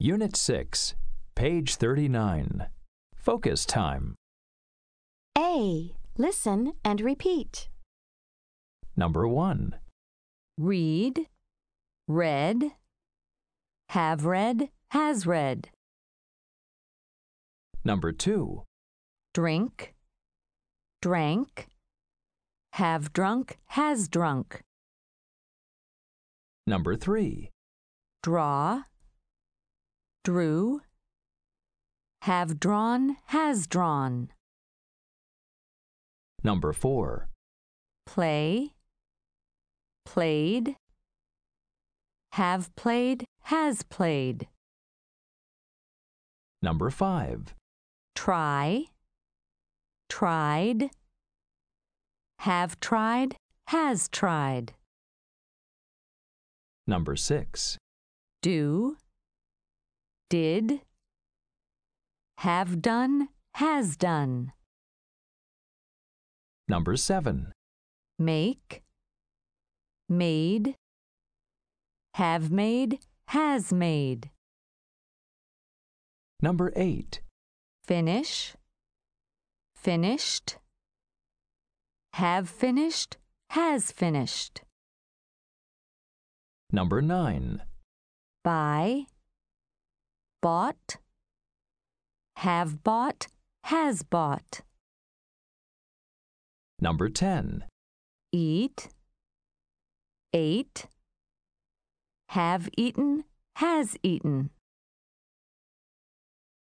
Unit 6, page 39. Focus time. A. Listen and repeat. Number 1. Read, read, have read, has read. Number 2. Drink, drank, have drunk, has drunk. Number 3. Draw, drew, have drawn, has drawn. Number 4. Play, played, have played, has played. Number 5. Try, tried, have tried, has tried. Number 6. Do, did, have done, has done. Number 7. Make, made, have made, has made. Number 8. Finish, finished, have finished, has finished. Number 9. Buy, bought, have bought, has bought. Number 10. Eat, ate, have eaten, has eaten.